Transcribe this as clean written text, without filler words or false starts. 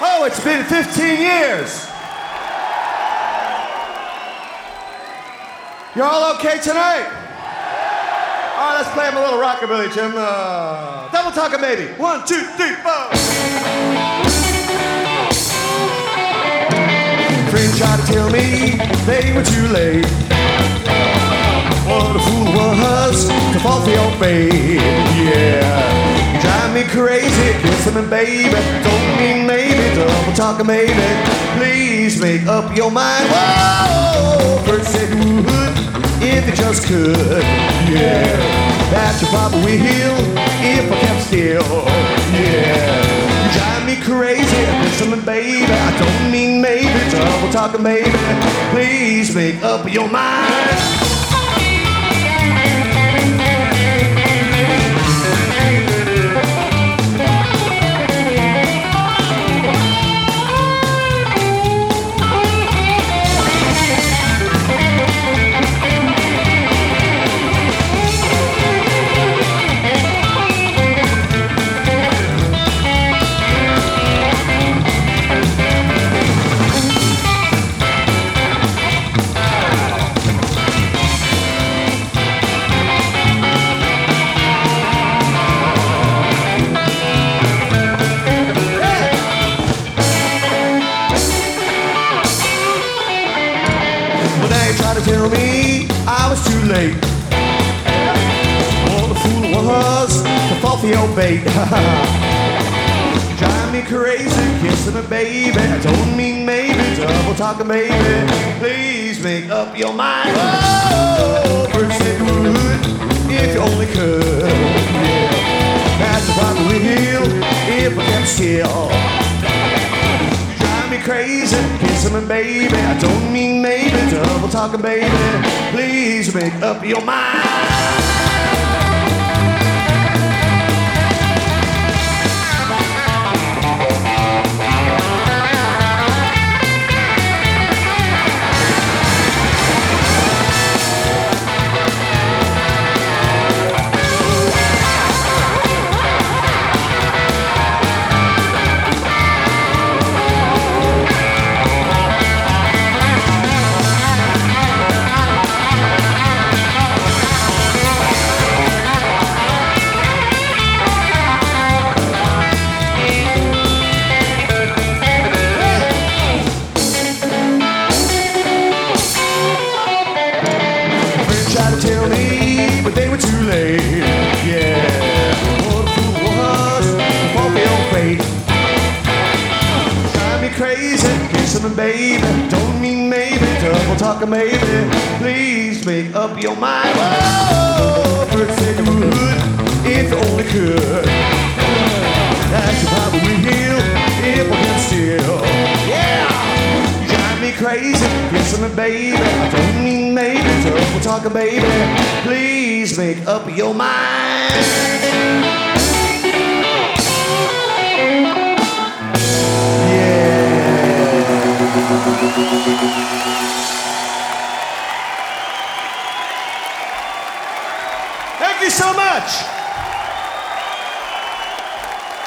Oh, it's been 15 years. You all okay tonight? All right, let's play him a little rockabilly, Jim. Double talker, maybe. 1, 2, 3, 4. Friends tried to tell me they were too late. What a fool was to fall for your babe. Yeah, you drive me crazy, kissing me, baby. Don't mean maybe, double talker, maybe. Please make up your mind. Whoa, first said you would, if you just could. Yeah, that you probably will if I kept still. Yeah, you drive me crazy, kissing me, baby. I don't mean maybe, double talker, maybe. Please make up your mind. Tried to tell me I was too late. What a fool I was to fall for your bait. Drive me crazy, kissing me, baby. I don't mean maybe, double talking, baby. Please make up your mind. Oh, first said you would, if you only could. Yeah, that's the problem with you, if I kept still. Me crazy, kissing me, baby. I don't mean maybe, double talking, baby. Please make up your mind. Tell me, but they were too late. Yeah, what a fool was to fall for your fate. Drive me crazy, kissing me, baby. Don't mean maybe, double talking, maybe. Please make up your mind. Whoa, first said you would, if you only could. That's your probably heal if I can still. Yeah. Me crazy, kissing me, baby. I don't mean maybe, double talking, baby. Please make up your mind. Yeah. Thank you so much.